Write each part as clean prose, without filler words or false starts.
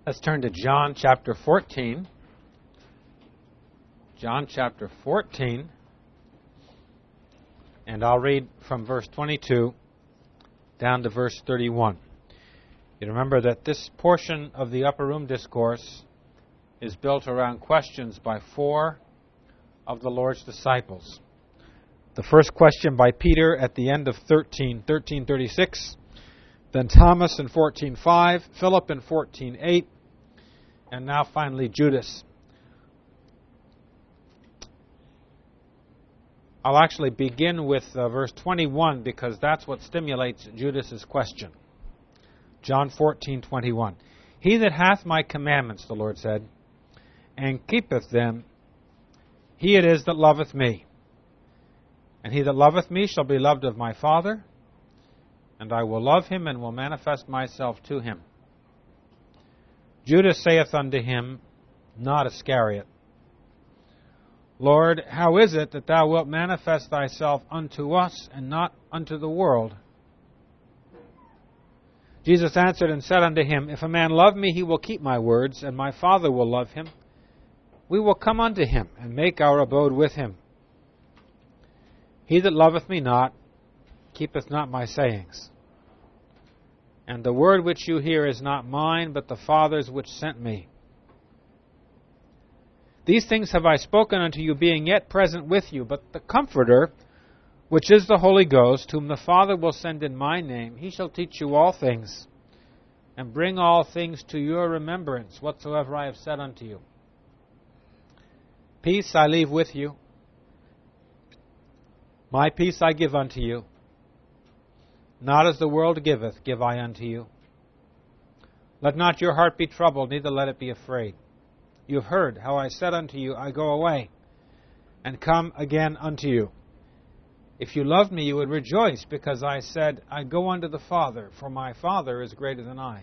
Let's turn to John chapter 14. John chapter 14. And I'll read from verse 22 down to verse 31. You remember that this portion of the Upper Room Discourse is built around questions by four of the Lord's disciples. The first question by Peter at the end of 13:36, then Thomas in 14:5, Philip in 14:8, and now finally Judas. I'll actually begin with verse 21 because that's what stimulates Judas's question. John 14:21. He that hath my commandments, the Lord said, and keepeth them, he it is that loveth me. And he that loveth me shall be loved of my Father, and I will love him and will manifest myself to him. Judas saith unto him, not Iscariot, Lord, how is it that thou wilt manifest thyself unto us and not unto the world? Jesus answered and said unto him, If a man love me, he will keep my words, and my Father will love him. We will come unto him, and make our abode with him. He that loveth me not, keepeth not my sayings. And the word which you hear is not mine, but the Father's which sent me. These things have I spoken unto you, being yet present with you. But the Comforter, which is the Holy Ghost, whom the Father will send in my name, he shall teach you all things, and bring all things to your remembrance, whatsoever I have said unto you. Peace I leave with you. My peace I give unto you. Not as the world giveth, give I unto you. Let not your heart be troubled, neither let it be afraid. You have heard how I said unto you, I go away, and come again unto you. If you loved me, you would rejoice, because I said, I go unto the Father, for my Father is greater than I.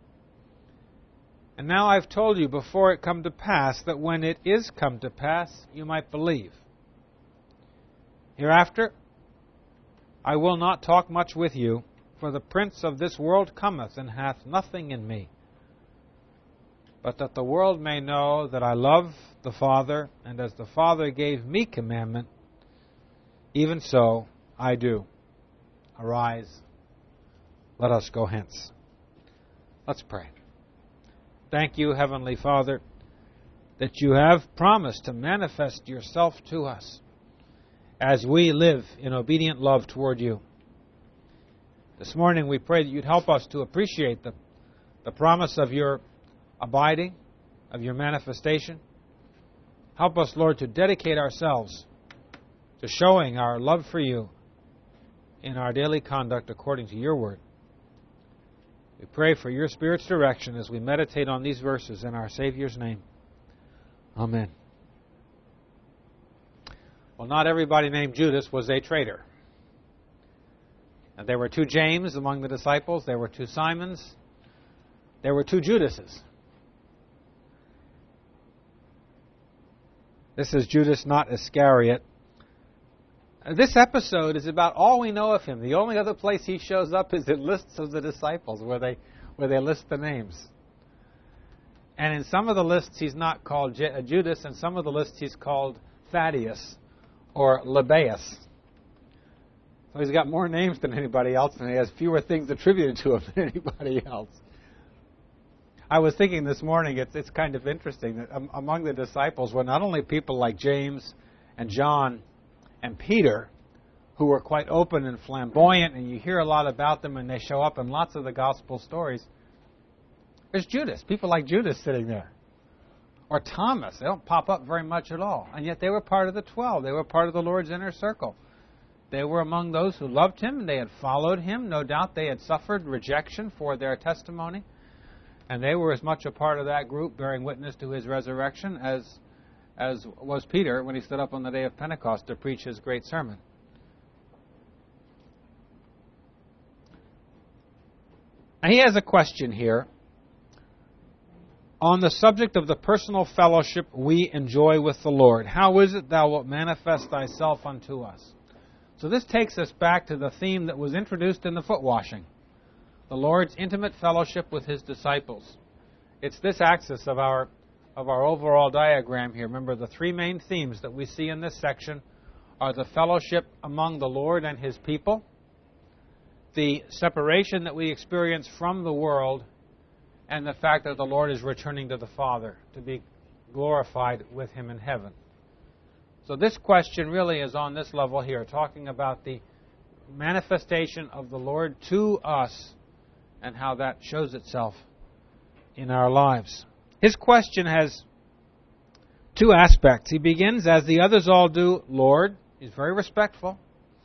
And now I've told you before it come to pass, that when it is come to pass, you might believe. Hereafter, I will not talk much with you, for the prince of this world cometh, and hath nothing in me. But that the world may know that I love the Father, and as the Father gave me commandment, even so I do. Arise, let us go hence. Let's pray. Thank you, Heavenly Father, that you have promised to manifest yourself to us as we live in obedient love toward you. This morning we pray that you'd help us to appreciate the promise of your abiding, of your manifestation. Help us, Lord, to dedicate ourselves to showing our love for you in our daily conduct according to your word. We pray for your Spirit's direction as we meditate on these verses in our Savior's name. Amen. Well, not everybody named Judas was a traitor. And there were two James among the disciples. There were two Simons. There were two Judases. This is Judas, not Iscariot. This episode is about all we know of him. The only other place he shows up is in lists of the disciples where they list the names. And in some of the lists he's not called Judas, and some of the lists he's called Thaddeus or Lebbaeus. So he's got more names than anybody else, and he has fewer things attributed to him than anybody else. I was thinking this morning, it's kind of interesting that among the disciples were not only people like James and John and Peter, who were quite open and flamboyant, and you hear a lot about them, and they show up in lots of the gospel stories. There's Judas, people like Judas sitting there. Or Thomas, they don't pop up very much at all. And yet they were part of the 12. They were part of the Lord's inner circle. They were among those who loved him, and they had followed him. No doubt they had suffered rejection for their testimony. And they were as much a part of that group bearing witness to his resurrection as was Peter when he stood up on the day of Pentecost to preach his great sermon. And he has a question here on the subject of the personal fellowship we enjoy with the Lord. How is it thou wilt manifest thyself unto us? So this takes us back to the theme that was introduced in the foot washing, the Lord's intimate fellowship with his disciples. It's this axis of our overall diagram here. Remember, the three main themes that we see in this section are the fellowship among the Lord and His people, the separation that we experience from the world, and the fact that the Lord is returning to the Father to be glorified with Him in heaven. So this question really is on this level here, talking about the manifestation of the Lord to us and how that shows itself in our lives. His question has two aspects. He begins, as the others all do, Lord. He's very respectful.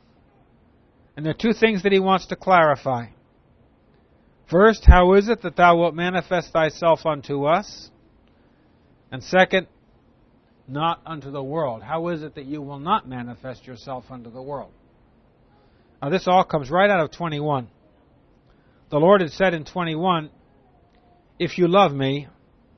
And there are two things that he wants to clarify. First, how is it that thou wilt manifest thyself unto us? And second, not unto the world. How is it that you will not manifest yourself unto the world? Now this all comes right out of 21. The Lord had said in 21, if you love me,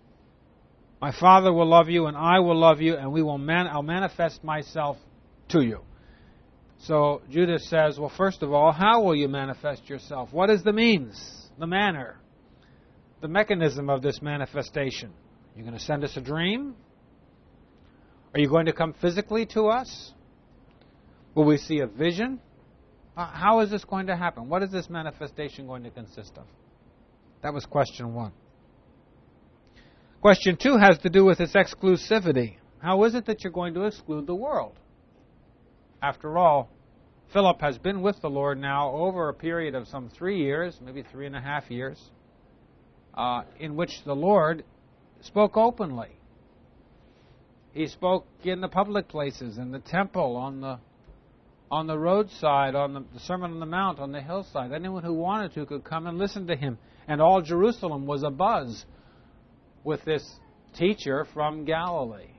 my Father will love you and I will love you, and I'll manifest myself to you. So Judas says, well, first of all, how will you manifest yourself? What is the means, the manner, the mechanism of this manifestation? You're going to send us a dream? Are you going to come physically to us? Will we see a vision? How is this going to happen? What is this manifestation going to consist of? That was question 1. Question 2 has to do with its exclusivity. How is it that you're going to exclude the world? After all, Philip has been with the Lord now over a period of some 3 years, maybe 3.5 years, in which the Lord spoke openly. He spoke in the public places, in the temple, on the roadside, on the Sermon on the Mount, on the hillside. Anyone who wanted to could come and listen to him. And all Jerusalem was abuzz with this teacher from Galilee.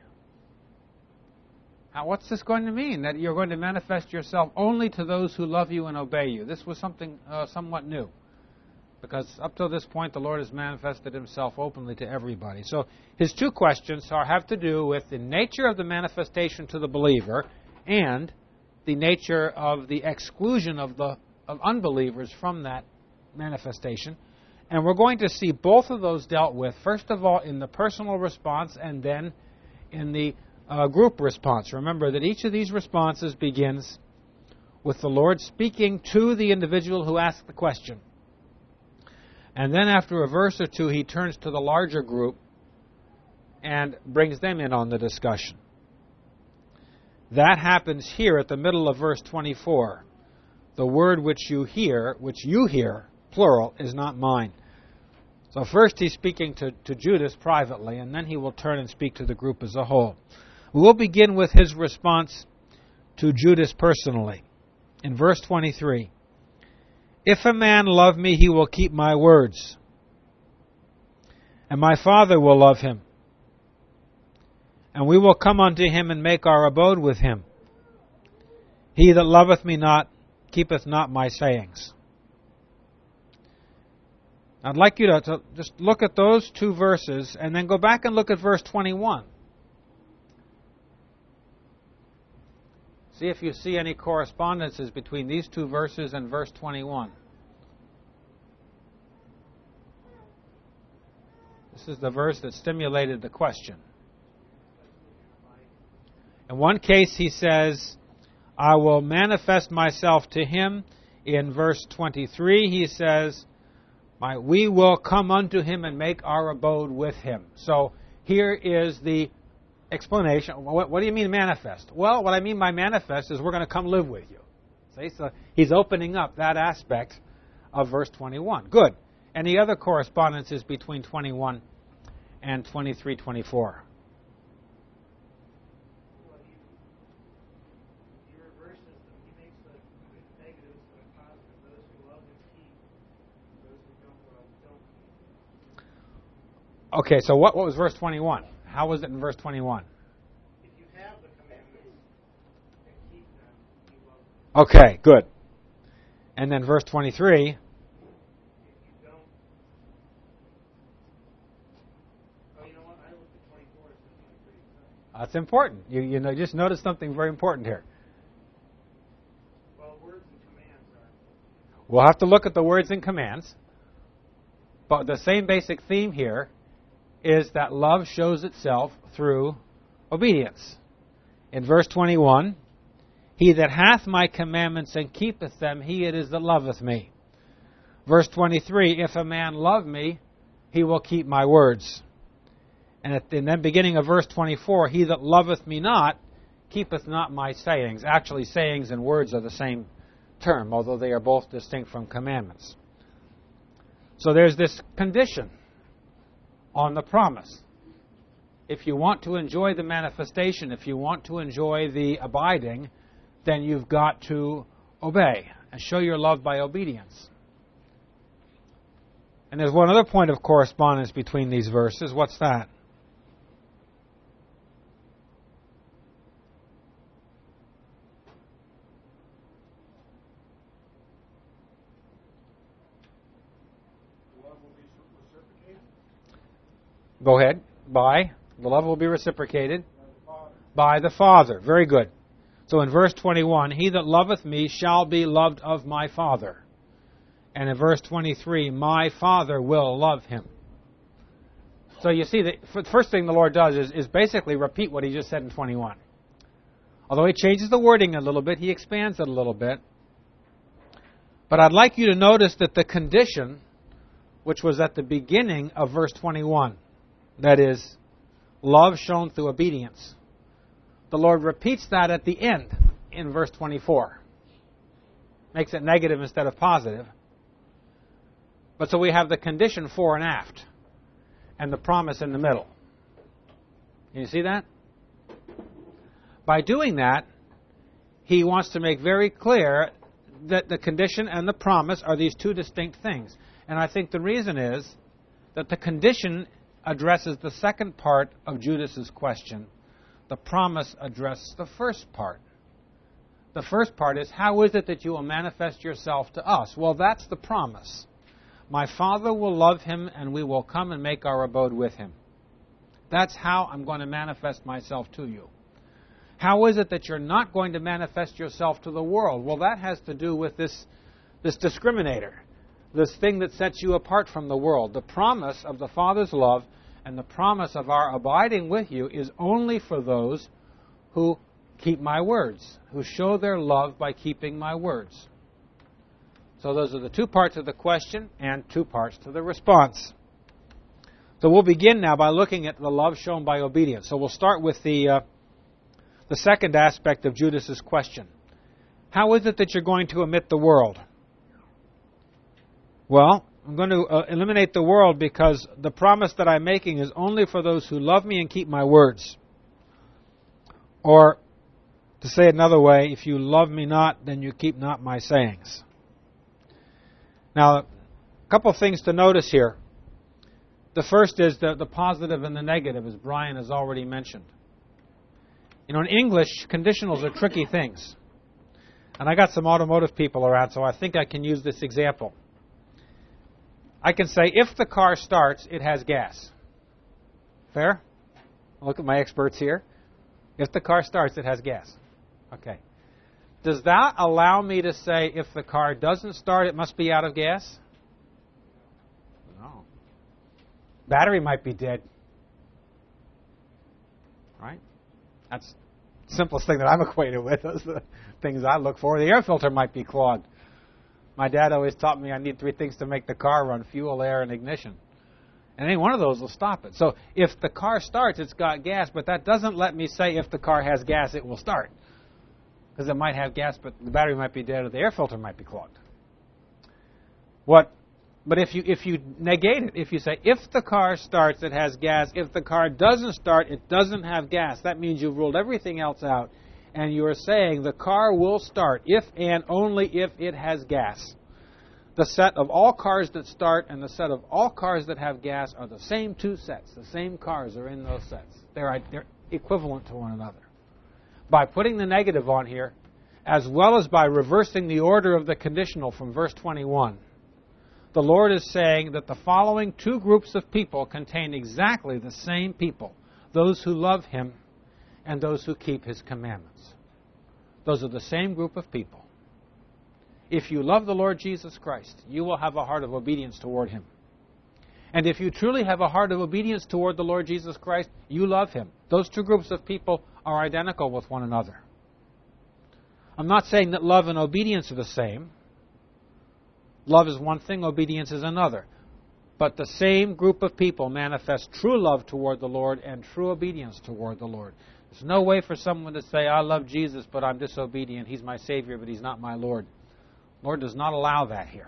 Now, what's this going to mean? That you're going to manifest yourself only to those who love you and obey you. This was something somewhat new. Because up to this point, the Lord has manifested Himself openly to everybody. So his two questions have to do with the nature of the manifestation to the believer and the nature of the exclusion of unbelievers from that manifestation. And we're going to see both of those dealt with, first of all, in the personal response and then in the group response. Remember that each of these responses begins with the Lord speaking to the individual who asked the question. And then after a verse or two, He turns to the larger group and brings them in on the discussion. That happens here at the middle of verse 24. The word which you hear, plural, is not mine. So first he's speaking to Judas privately, and then he will turn and speak to the group as a whole. We'll begin with his response to Judas personally. In verse 23, if a man love me, he will keep my words, and my Father will love him, and we will come unto him and make our abode with him. He that loveth me not, keepeth not my sayings. I'd like you to just look at those two verses and then go back and look at verse 21. See if you see any correspondences between these two verses and verse 21. This is the verse that stimulated the question. In one case he says, I will manifest myself to him. In verse 23 he says, we will come unto him and make our abode with him. So here is the explanation. What do you mean manifest? Well, what I mean by manifest is we're going to come live with you. See? So he's opening up that aspect of verse 21. Good. Any other correspondences between 21 and 23, 24? Okay, so what was verse 21? How was it in verse 21? If you have the commandments and keep them, you love them. Okay, good. And then verse 23. If you don't... Oh, you know what? I looked at 24 as something 23. That's important. You just notice something very important here. Well, words and commands are... We'll have to look at the words and commands. But the same basic theme here is that love shows itself through obedience. In verse 21, he that hath my commandments and keepeth them, he it is that loveth me. Verse 23, if a man love me, he will keep my words. And in the beginning of verse 24, he that loveth me not, keepeth not my sayings. Actually, sayings and words are the same term, although they are both distinct from commandments. So there's this condition on the promise. If you want to enjoy the manifestation, if you want to enjoy the abiding, then you've got to obey and show your love by obedience. And there's one other point of correspondence between these verses. What's that? Go ahead. The love will be reciprocated by the Father. Very good. So in verse 21, he that loveth me shall be loved of my Father. And in verse 23, my Father will love him. So you see, the first thing the Lord does is basically repeat what he just said in 21. Although he changes the wording a little bit, he expands it a little bit. But I'd like you to notice that the condition, which was at the beginning of verse 21, that is, love shown through obedience, the Lord repeats that at the end in verse 24. Makes it negative instead of positive. But so we have the condition fore and aft, and the promise in the middle. Can you see that? By doing that, he wants to make very clear that the condition and the promise are these two distinct things. And I think the reason is that the condition addresses the second part of Judas's question. The promise addresses the first part. The first part is, how is it that you will manifest yourself to us? Well, that's the promise. My Father will love him, and we will come and make our abode with him. That's how I'm going to manifest myself to you. How is it that you're not going to manifest yourself to the world? Well, that has to do with this discriminator, this thing that sets you apart from the world. The promise of the Father's love and the promise of our abiding with you is only for those who keep my words, who show their love by keeping my words. So those are the two parts of the question and two parts to the response. So we'll begin now by looking at the love shown by obedience. So we'll start with the second aspect of Judas's question. How is it that you're going to omit the world? Well, I'm going to eliminate the world because the promise that I'm making is only for those who love me and keep my words. Or, to say it another way, if you love me not, then you keep not my sayings. Now, a couple of things to notice here. The first is the positive and the negative, as Brian has already mentioned. You know, in English, conditionals are tricky things. And I got some automotive people around, so I think I can use this example. I can say, if the car starts, it has gas. Fair? Look at my experts here. If the car starts, it has gas. Okay. Does that allow me to say, if the car doesn't start, it must be out of gas? No. Battery might be dead. Right? That's the simplest thing that I'm acquainted with. Those are the things I look for. The air filter might be clogged. My dad always taught me I need three things to make the car run: fuel, air, and ignition. And any one of those will stop it. So if the car starts, it's got gas, but that doesn't let me say if the car has gas, it will start. Because it might have gas, but the battery might be dead or the air filter might be clogged. But if you negate it, if you say, if the car starts, it has gas. If the car doesn't start, it doesn't have gas. That means you've ruled everything else out. And you're saying the car will start if and only if it has gas. The set of all cars that start and the set of all cars that have gas are the same two sets. The same cars are in those sets. They're equivalent to one another. By putting the negative on here, as well as by reversing the order of the conditional from verse 21, the Lord is saying that the following two groups of people contain exactly the same people: those who love him and those who keep his commandments. Those are the same group of people. If you love the Lord Jesus Christ, you will have a heart of obedience toward him. And if you truly have a heart of obedience toward the Lord Jesus Christ, you love Him. Those two groups of people are identical with one another. I'm not saying that love and obedience are the same. Love is one thing, obedience is another. But the same group of people manifest true love toward the Lord and true obedience toward the Lord. There's no way for someone to say, I love Jesus, but I'm disobedient. He's my Savior, but He's not my Lord. The Lord does not allow that here.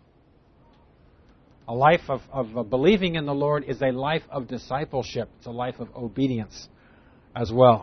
A life of believing in the Lord is a life of discipleship. It's a life of obedience as well.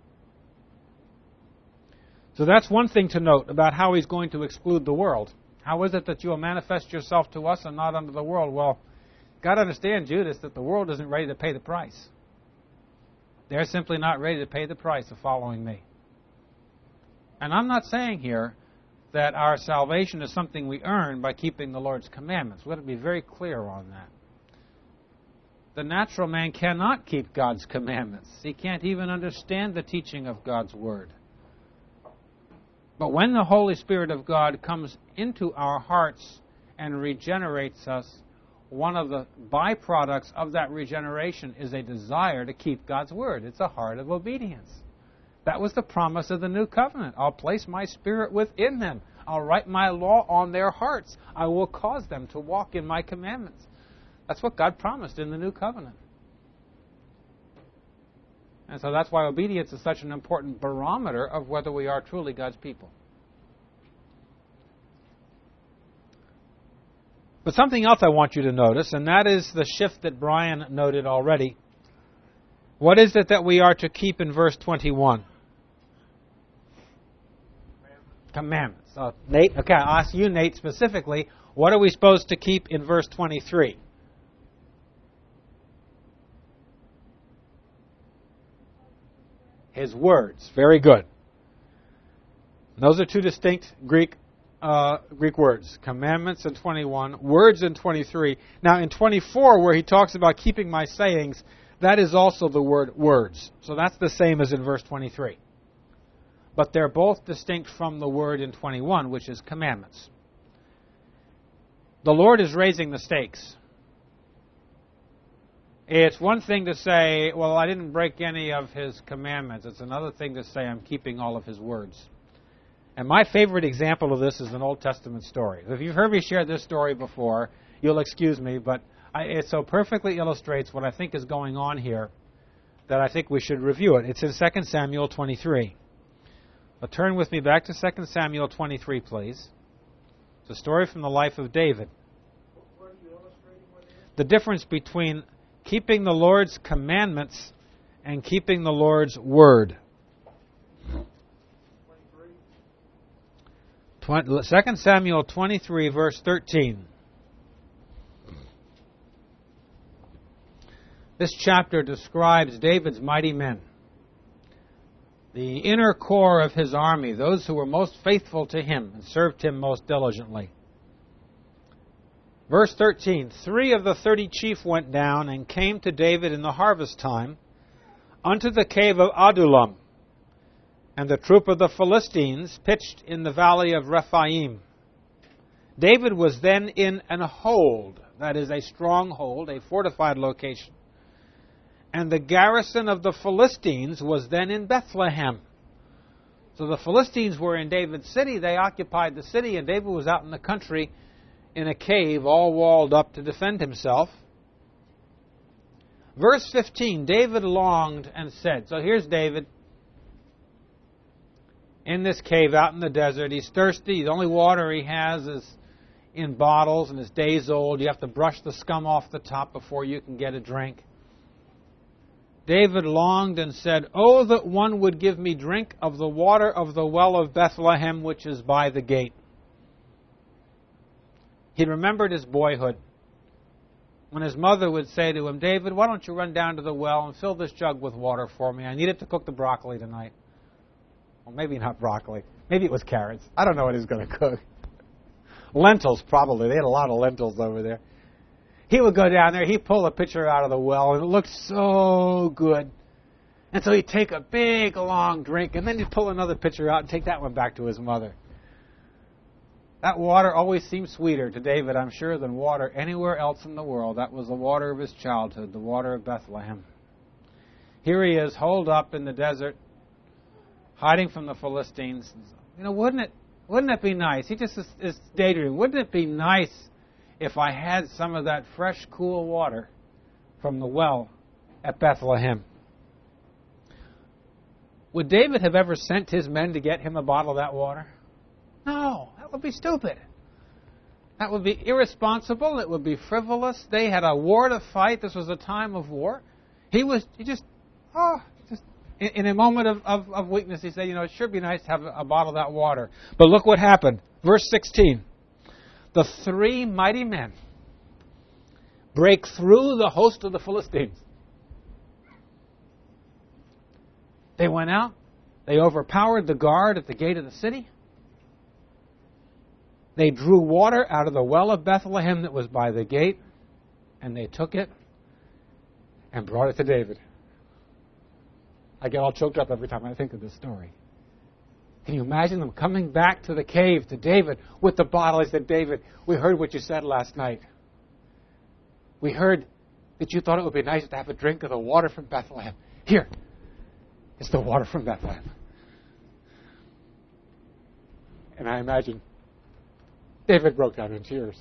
So that's one thing to note about how He's going to exclude the world. How is it that you will manifest yourself to us and not unto the world? Well, you've got to understand, Judas, that the world isn't ready to pay the price. They're simply not ready to pay the price of following me. And I'm not saying here that our salvation is something we earn by keeping the Lord's commandments. We've got to be very clear on that. The natural man cannot keep God's commandments. He can't even understand the teaching of God's Word. But when the Holy Spirit of God comes into our hearts and regenerates us, one of the byproducts of that regeneration is a desire to keep God's Word. It's a heart of obedience. That was the promise of the new covenant. I'll place my Spirit within them. I'll write my law on their hearts. I will cause them to walk in my commandments. That's what God promised in the new covenant. And so that's why obedience is such an important barometer of whether we are truly God's people. But something else I want you to notice, and that is the shift that Brian noted already. What is it that we are to keep in verse 21? Commandments. Nate, okay, I'll ask you, Nate, specifically, what are we supposed to keep in verse 23? His words. Very good. Those are two distinct Greek words. Commandments in 21, words in 23. Now in 24, where he talks about keeping my sayings, that is also the word words. So that's the same as in verse 23. But they're both distinct from the word in 21, which is commandments. The Lord is raising the stakes. It's one thing to say, well, I didn't break any of His commandments. It's another thing to say I'm keeping all of His words. And my favorite example of this is an Old Testament story. If you've heard me share this story before, you'll excuse me, but it so perfectly illustrates what I think is going on here that I think we should review it. It's in 2 Samuel 23. But turn with me back to 2 Samuel 23, please. It's a story from the life of David. What are you illustrating with here? The difference between keeping the Lord's commandments and keeping the Lord's word. 2 Samuel 23, verse 13. This chapter describes David's mighty men, the inner core of his army, those who were most faithful to him and served him most diligently. Verse 13, 3 of the 30 chief went down and came to David in the harvest time unto the cave of Adullam, and the troop of the Philistines pitched in the valley of Rephaim. David was then in an hold, that is a stronghold, a fortified location. And the garrison of the Philistines was then in Bethlehem. So the Philistines were in David's city, they occupied the city, and David was out in the country in a cave all walled up to defend himself. Verse 15, David longed and said, so here's David in this cave out in the desert. He's thirsty. The only water he has is in bottles and is days old. You have to brush the scum off the top before you can get a drink. David longed and said, oh, that one would give me drink of the water of the well of Bethlehem, which is by the gate. He remembered his boyhood, when his mother would say to him, David, why don't you run down to the well and fill this jug with water for me? I need it to cook the broccoli tonight. Well, maybe not broccoli. Maybe it was carrots. I don't know what he's going to cook. Lentils, probably. They had a lot of lentils over there. He would go down there. He'd pull a pitcher out of the well, and it looked so good. And so he'd take a big, long drink, and then he'd pull another pitcher out and take that one back to his mother. That water always seemed sweeter to David, I'm sure, than water anywhere else in the world. That was the water of his childhood, the water of Bethlehem. Here he is, holed up in the desert, hiding from the Philistines. Wouldn't it be nice? He just is daydreaming. Wouldn't it be nice if I had some of that fresh, cool water from the well at Bethlehem? Would David have ever sent his men to get him a bottle of that water? No, that would be stupid. That would be irresponsible. It would be frivolous. They had a war to fight. This was a time of war. In a moment of weakness, he said, it should be nice to have a bottle of that water. But look what happened. Verse 16. The 3 mighty men break through the host of the Philistines. They went out. They overpowered the guard at the gate of the city. They drew water out of the well of Bethlehem that was by the gate, and they took it and brought it to David. I get all choked up every time I think of this story. Can you imagine them coming back to the cave to David with the bottle? He said, David, we heard what you said last night. We heard that you thought it would be nice to have a drink of the water from Bethlehem. Here, it's the water from Bethlehem. And I imagine David broke down in tears.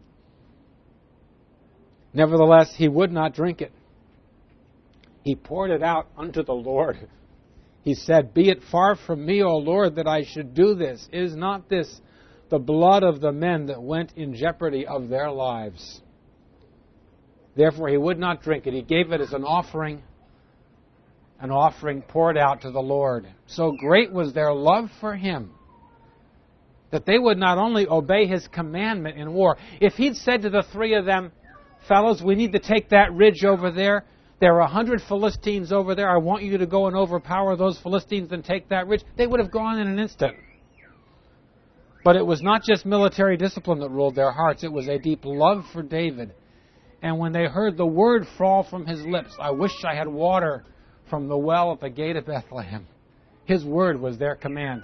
Nevertheless, he would not drink it. He poured it out unto the Lord. He said, Be it far from me, O Lord, that I should do this. Is not this the blood of the men that went in jeopardy of their lives? Therefore he would not drink it. He gave it as an offering poured out to the Lord. So great was their love for him that they would not only obey his commandment in war. If he'd said to the 3 of them, fellows, we need to take that ridge over there. There are 100 Philistines over there. I want you to go and overpower those Philistines and take that ridge. They would have gone in an instant. But it was not just military discipline that ruled their hearts. It was a deep love for David. And when they heard the word fall from his lips, I wish I had water from the well at the gate of Bethlehem. His word was their command.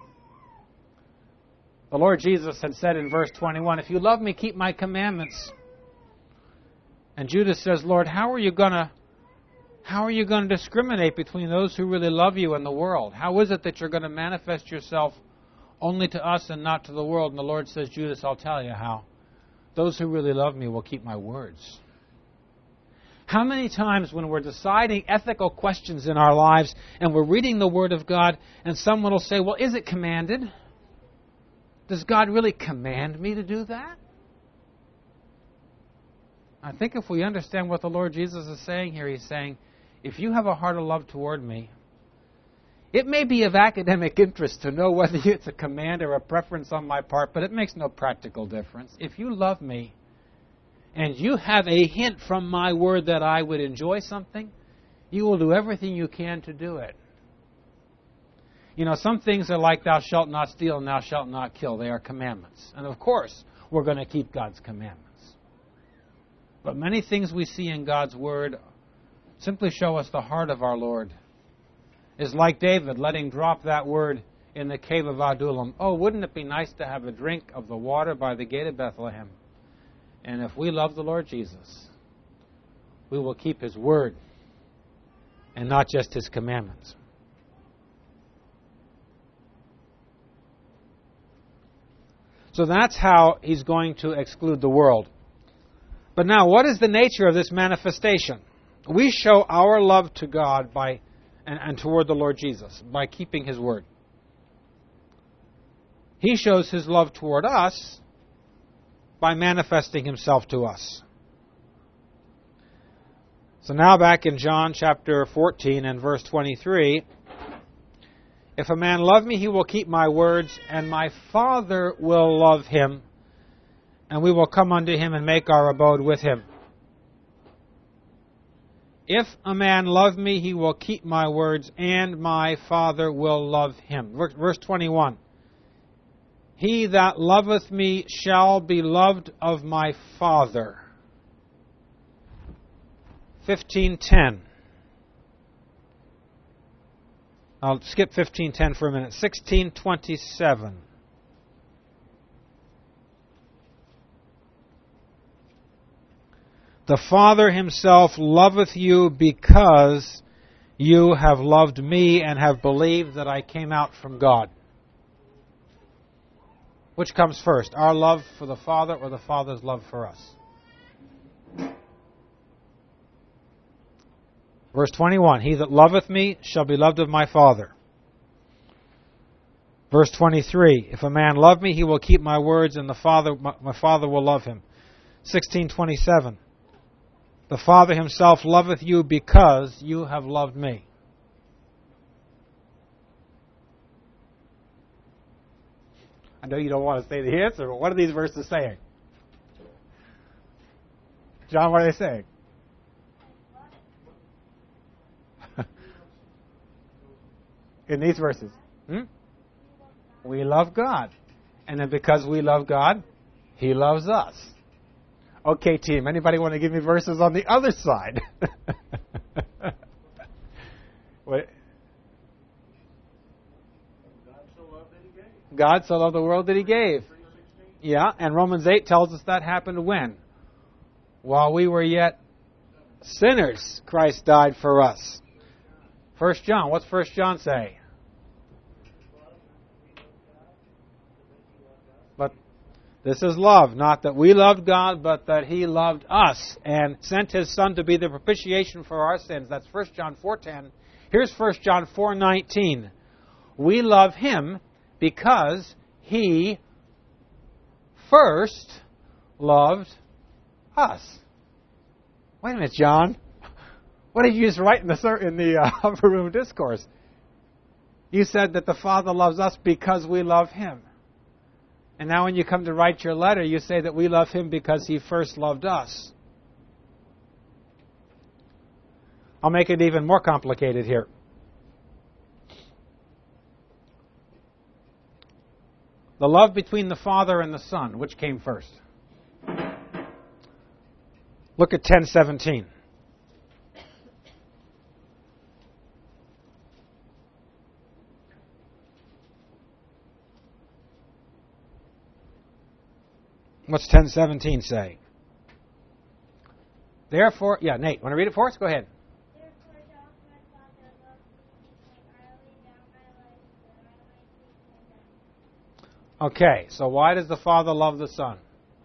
The Lord Jesus had said in verse 21, if you love me, keep my commandments. And Judas says, Lord, how are you going to discriminate between those who really love you and the world? How is it that you're going to manifest yourself only to us and not to the world? And the Lord says, Judas, I'll tell you how. Those who really love me will keep my words. How many times when we're deciding ethical questions in our lives and we're reading the Word of God and someone will say, well, is it commanded? Does God really command me to do that? I think if we understand what the Lord Jesus is saying here, He's saying, if you have a heart of love toward me, it may be of academic interest to know whether it's a command or a preference on my part, but it makes no practical difference. If you love me and you have a hint from my word that I would enjoy something, you will do everything you can to do it. You know, some things are like thou shalt not steal and thou shalt not kill. They are commandments. And of course, we're going to keep God's commandments. But many things we see in God's Word simply show us the heart of our Lord. It's like David letting drop that word in the cave of Adullam. Oh, wouldn't it be nice to have a drink of the water by the gate of Bethlehem? And if we love the Lord Jesus, we will keep His Word and not just His commandments. So that's how He's going to exclude the world. But now, what is the nature of this manifestation? We show our love to God and toward the Lord Jesus by keeping His Word. He shows His love toward us by manifesting Himself to us. So now back in John chapter 14 and verse 23, if a man love me, he will keep my words, and my Father will love him, and we will come unto him and make our abode with him. If a man love me, he will keep my words, and my Father will love him. Verse 21. He that loveth me shall be loved of my Father. 15:10. I'll skip 15:10 for a minute. 16:27. The Father himself loveth you because you have loved me and have believed that I came out from God. Which comes first, our love for the Father or the Father's love for us? Verse 21, He that loveth me shall be loved of my Father. Verse 23, If a man love me, he will keep my words, and my Father will love him. 16:27, The Father himself loveth you because you have loved me. I know you don't want to say the answer, but what are these verses saying? John, what are they saying? In these verses. We love God. And then because we love God, He loves us. Okay, team, anybody want to give me verses on the other side? What? God so loved the world that He gave. Yeah, and Romans 8 tells us that happened when? While we were yet sinners, Christ died for us. 1 John, what's 1 John say? But this is love, not that we loved God, but that He loved us and sent His Son to be the propitiation for our sins. That's 1 John 4:10. Here's 1 John 4:19. We love Him because He first loved us. Wait a minute, John. What did you just write in the upper room discourse? You said that the Father loves us because we love Him. And now when you come to write your letter, you say that we love Him because He first loved us. I'll make it even more complicated here. The love between the Father and the Son, which came first? Look at 10:17. What's 10:17 say? Therefore, yeah, Nate, want to read it for us? Go ahead. Therefore doth my Father love me, because I lay down my life that I might take it again. Okay, so why does the Father love the Son?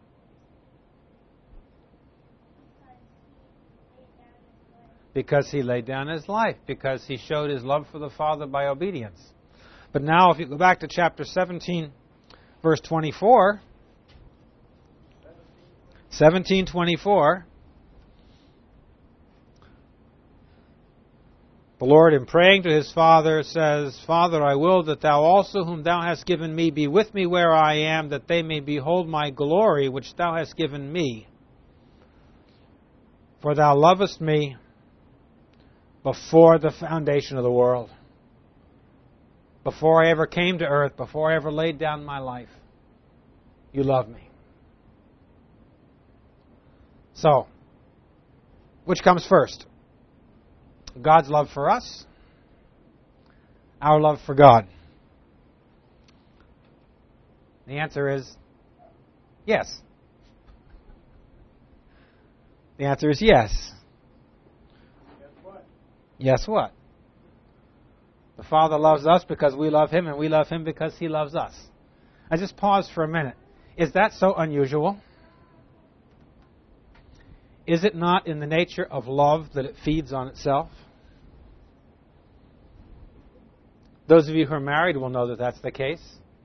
Because He laid down His life. Because He showed His love for the Father by obedience. But now, if you go back to chapter 17, verse 24, 17:24, the Lord, in praying to His Father, says, Father, I will that Thou also, whom Thou hast given me, be with me where I am, that they may behold my glory, which Thou hast given me. For Thou lovest me before the foundation of the world. Before I ever came to earth, before I ever laid down my life, You loved me. So, which comes first? God's love for us, our love for God? The answer is yes. The answer is yes. Guess what? Yes, what? The Father loves us because we love Him, and we love Him because He loves us. I just pause for a minute. Is that so unusual? Is it not in the nature of love that it feeds on itself? Those of you who are married will know that that's the case.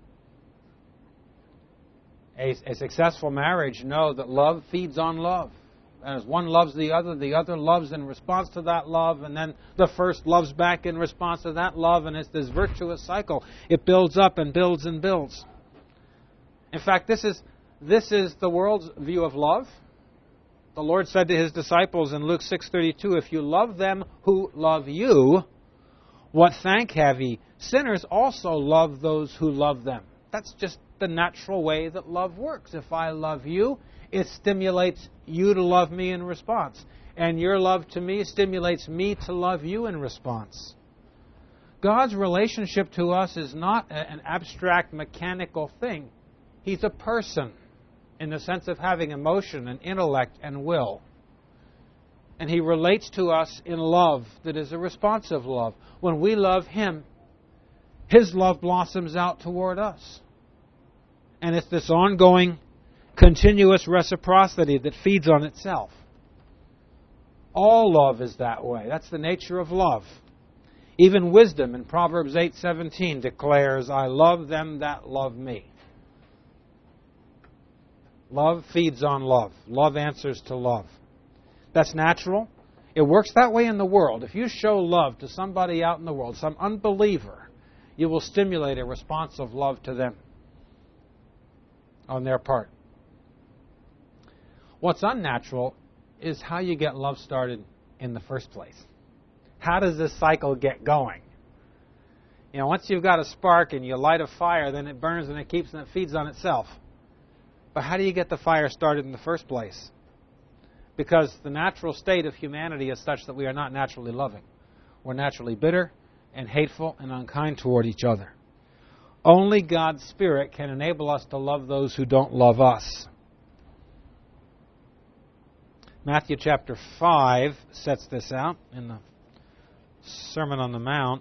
A successful marriage know that love feeds on love. And as one loves the other loves in response to that love, and then the first loves back in response to that love, and it's this virtuous cycle. It builds up and builds and builds. In fact, this is the world's view of love. The Lord said to His disciples in Luke 6:32, If you love them who love you, what thank have ye? Sinners also love those who love them. That's just the natural way that love works. If I love you, it stimulates you to love me in response. And your love to me stimulates me to love you in response. God's relationship to us is not an abstract mechanical thing. He's a person in the sense of having emotion and intellect and will. And He relates to us in love that is a responsive love. When we love Him, His love blossoms out toward us. And it's this ongoing, continuous reciprocity that feeds on itself. All love is that way. That's the nature of love. Even wisdom in Proverbs 8:17 declares, I love them that love me. Love feeds on love. Love answers to love. That's natural. It works that way in the world. If you show love to somebody out in the world, some unbeliever, you will stimulate a response of love to them on their part. What's unnatural is how you get love started in the first place. How does this cycle get going? You know, once you've got a spark and you light a fire, then it burns and it keeps and it feeds on itself. But how do you get the fire started in the first place? Because the natural state of humanity is such that we are not naturally loving. We're naturally bitter and hateful and unkind toward each other. Only God's Spirit can enable us to love those who don't love us. Matthew chapter 5 sets this out in the Sermon on the Mount.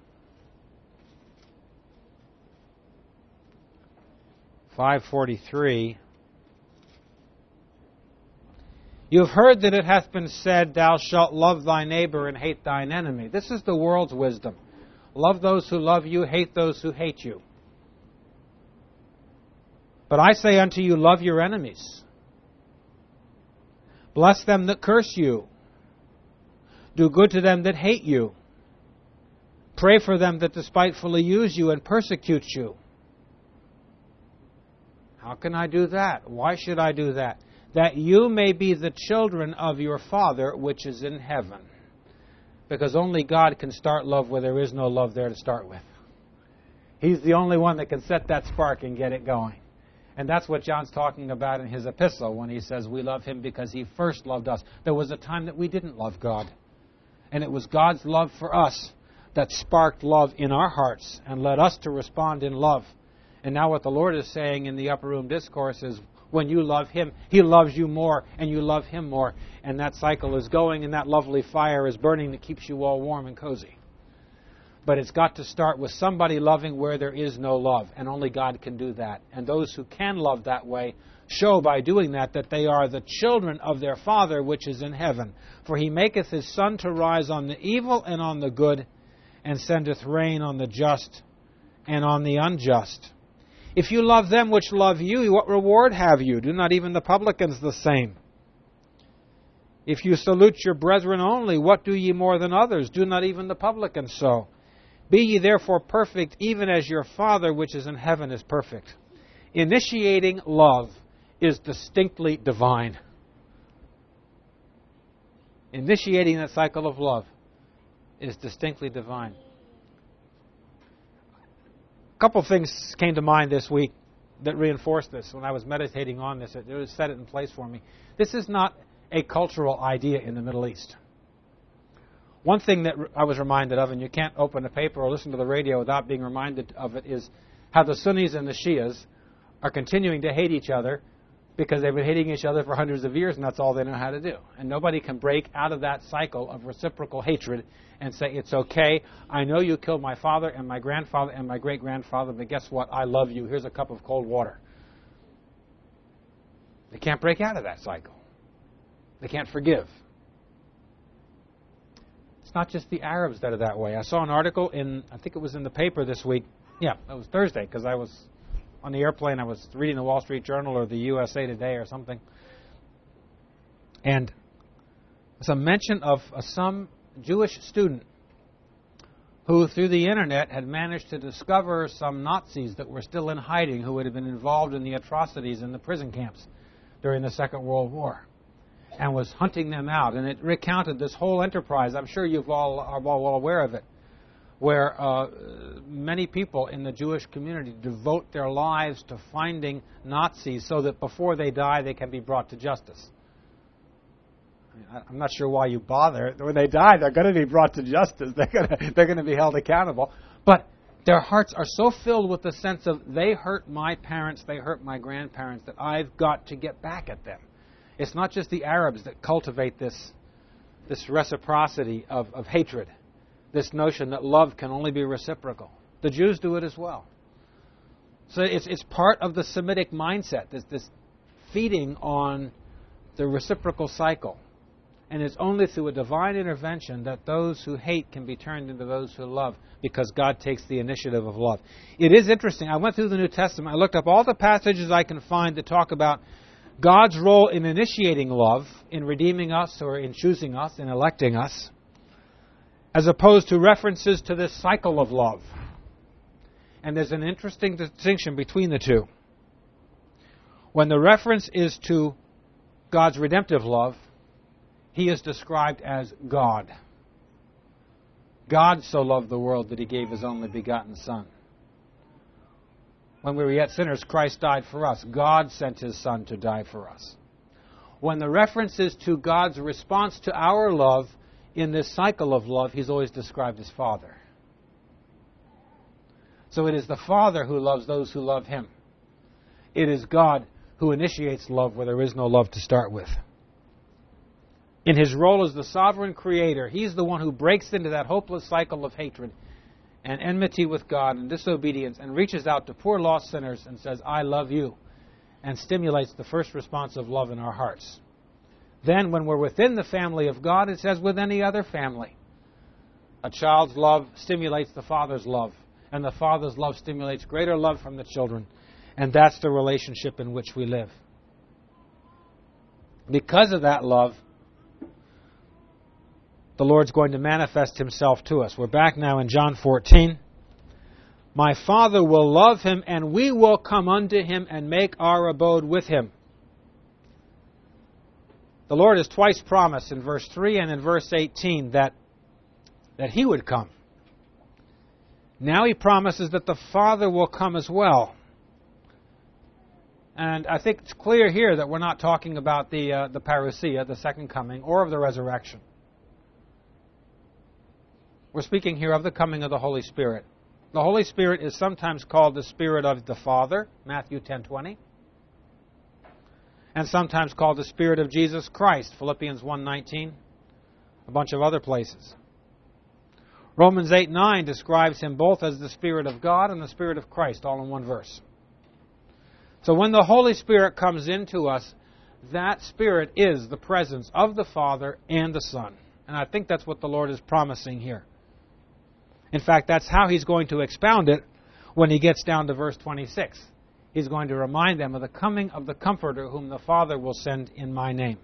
(5:43). You have heard that it hath been said, Thou shalt love thy neighbor and hate thine enemy. This is the world's wisdom. Love those who love you, hate those who hate you. But I say unto you, love your enemies. Bless them that curse you. Do good to them that hate you. Pray for them that despitefully use you and persecute you. How can I do that? Why should I do that? That you may be the children of your Father which is in heaven. Because only God can start love where there is no love there to start with. He's the only one that can set that spark and get it going. And that's what John's talking about in his epistle when he says we love Him because He first loved us. There was a time that we didn't love God. And it was God's love for us that sparked love in our hearts and led us to respond in love. And now what the Lord is saying in the Upper Room Discourse is when you love Him, He loves you more and you love Him more. And that cycle is going and that lovely fire is burning that keeps you all warm and cozy. But it's got to start with somebody loving where there is no love. And only God can do that. And those who can love that way show by doing that they are the children of their Father which is in heaven. For He maketh His sun to rise on the evil and on the good, and sendeth rain on the just and on the unjust. If you love them which love you, what reward have you? Do not even the publicans the same? If you salute your brethren only, what do ye more than others? Do not even the publicans so? Be ye therefore perfect, even as your Father which is in heaven is perfect. Initiating love is distinctly divine. Initiating that cycle of love is distinctly divine. A couple of things came to mind this week that reinforced this. When I was meditating on this, it set it in place for me. This is not a cultural idea in the Middle East. One thing that I was reminded of, and you can't open a paper or listen to the radio without being reminded of it, is how the Sunnis and the Shias are continuing to hate each other because they've been hating each other for hundreds of years, and that's all they know how to do. And nobody can break out of that cycle of reciprocal hatred and say, it's okay, I know you killed my father and my grandfather and my great-grandfather, but guess what? I love you. Here's a cup of cold water. They can't break out of that cycle. They can't forgive. It's not just the Arabs that are that way. I saw an article I think it was in the paper this week. Yeah, it was Thursday, because I was on the airplane. I was reading the Wall Street Journal or the USA Today or something. And there's a mention of some Jewish student who, through the internet, had managed to discover some Nazis that were still in hiding who had been involved in the atrocities in the prison camps during the Second World War, and was hunting them out. And it recounted this whole enterprise. I'm sure you've all are well aware of it, where many people in the Jewish community devote their lives to finding Nazis so that before they die, they can be brought to justice. I'm not sure why you bother. When they die, they're going to be brought to justice. They're going to be held accountable. But their hearts are so filled with the sense of, they hurt my parents, they hurt my grandparents, that I've got to get back at them. It's not just the Arabs that cultivate this this reciprocity of hatred, this notion that love can only be reciprocal. The Jews do it as well. So it's part of the Semitic mindset, this feeding on the reciprocal cycle. And it's only through a divine intervention that those who hate can be turned into those who love, because God takes the initiative of love. It is interesting. I went through the New Testament. I looked up all the passages I can find that talk about God's role in initiating love, in redeeming us or in choosing us, in electing us, as opposed to references to this cycle of love. And there's an interesting distinction between the two. When the reference is to God's redemptive love, He is described as God. God so loved the world that He gave His only begotten Son. When we were yet sinners, Christ died for us. God sent His Son to die for us. When the reference is to God's response to our love in this cycle of love, He's always described as Father. So it is the Father who loves those who love Him. It is God who initiates love where there is no love to start with. In His role as the sovereign creator, He's the one who breaks into that hopeless cycle of hatred and enmity with God and disobedience and reaches out to poor lost sinners and says, I love you, and stimulates the first response of love in our hearts. Then when we're within the family of God, it's as with any other family. A child's love stimulates the father's love, and the father's love stimulates greater love from the children, and that's the relationship in which we live. Because of that love, the Lord's going to manifest Himself to us. We're back now in John 14. My Father will love him, and we will come unto him and make our abode with him. The Lord has twice promised in verse 3 and in verse 18 that He would come. Now He promises that the Father will come as well. And I think it's clear here that we're not talking about the parousia, the second coming, or of the resurrection. We're speaking here of the coming of the Holy Spirit. The Holy Spirit is sometimes called the Spirit of the Father, Matthew 10:20, and sometimes called the Spirit of Jesus Christ, Philippians 1:19, a bunch of other places. Romans 8:9 describes Him both as the Spirit of God and the Spirit of Christ, all in one verse. So when the Holy Spirit comes into us, that Spirit is the presence of the Father and the Son. And I think that's what the Lord is promising here. In fact, that's how He's going to expound it when He gets down to verse 26. He's going to remind them of the coming of the Comforter whom the Father will send in my name.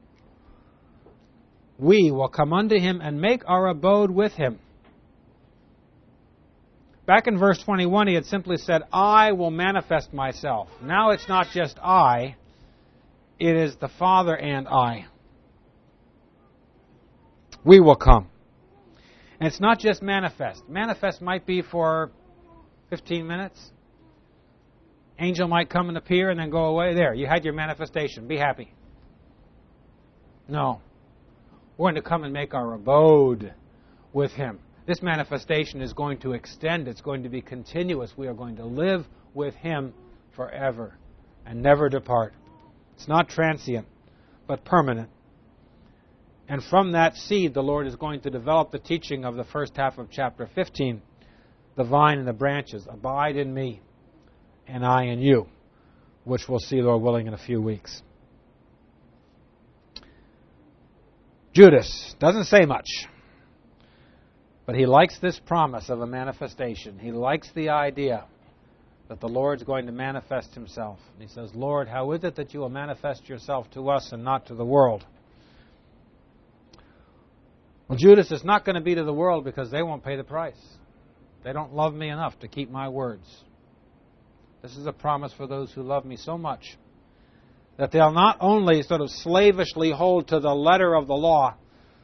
We will come unto Him and make our abode with Him. Back in verse 21, He had simply said, I will manifest myself. Now it's not just I, it is the Father and I. We will come. And it's not just manifest. Manifest might be for 15 minutes. Angel might come and appear and then go away. There, you had your manifestation. Be happy. No. We're going to come and make our abode with Him. This manifestation is going to extend. It's going to be continuous. We are going to live with Him forever and never depart. It's not transient, but permanent. And from that seed, the Lord is going to develop the teaching of the first half of chapter 15, the vine and the branches. Abide in me, and I in you, which we'll see, Lord willing, in a few weeks. Judas doesn't say much, but he likes this promise of a manifestation. He likes the idea that the Lord's going to manifest Himself. And he says, Lord, how is it that you will manifest yourself to us and not to the world? Well, Judas is not going to be to the world because they won't pay the price. They don't love me enough to keep my words. This is a promise for those who love me so much that they'll not only sort of slavishly hold to the letter of the law,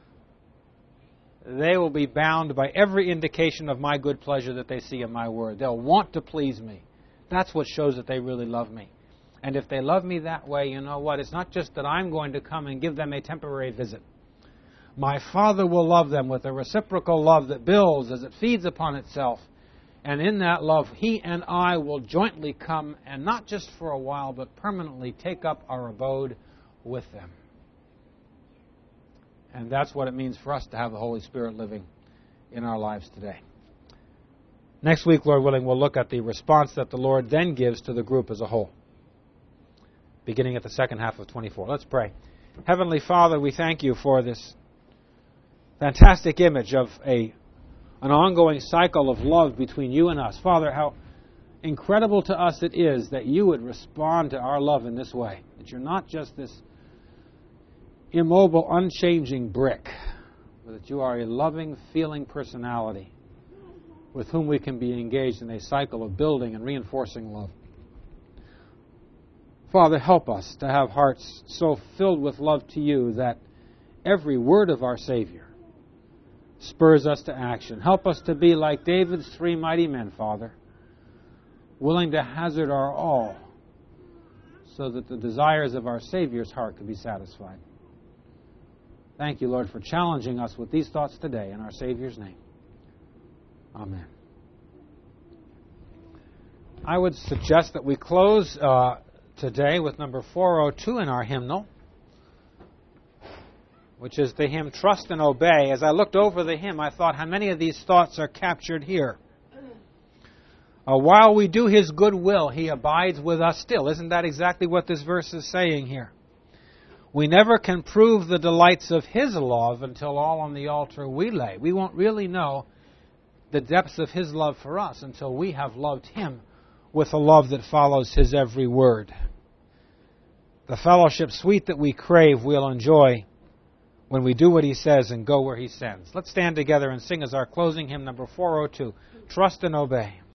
they will be bound by every indication of my good pleasure that they see in my word. They'll want to please me. That's what shows that they really love me. And if they love me that way, you know what? It's not just that I'm going to come and give them a temporary visit. My Father will love them with a reciprocal love that builds as it feeds upon itself. And in that love, He and I will jointly come, and not just for a while, but permanently take up our abode with them. And that's what it means for us to have the Holy Spirit living in our lives today. Next week, Lord willing, we'll look at the response that the Lord then gives to the group as a whole, beginning at the second half of 24. Let's pray. Heavenly Father, we thank you for this fantastic image of an ongoing cycle of love between you and us. Father, how incredible to us it is that you would respond to our love in this way, that you're not just this immobile, unchanging brick, but that you are a loving, feeling personality with whom we can be engaged in a cycle of building and reinforcing love. Father, help us to have hearts so filled with love to you that every word of our Savior spurs us to action. Help us to be like David's 3 mighty men, Father, willing to hazard our all so that the desires of our Savior's heart could be satisfied. Thank you, Lord, for challenging us with these thoughts today in our Savior's name. Amen. I would suggest that we close today with number 402 in our hymnal, which is the hymn Trust and Obey. As I looked over the hymn, I thought how many of these thoughts are captured here. While we do His good will, He abides with us still. Isn't that exactly what this verse is saying here? We never can prove the delights of His love until all on the altar we lay. We won't really know the depths of His love for us until we have loved Him with a love that follows His every word. The fellowship sweet that we crave we'll enjoy when we do what He says and go where He sends. Let's stand together and sing as our closing hymn, number 402, Trust and Obey.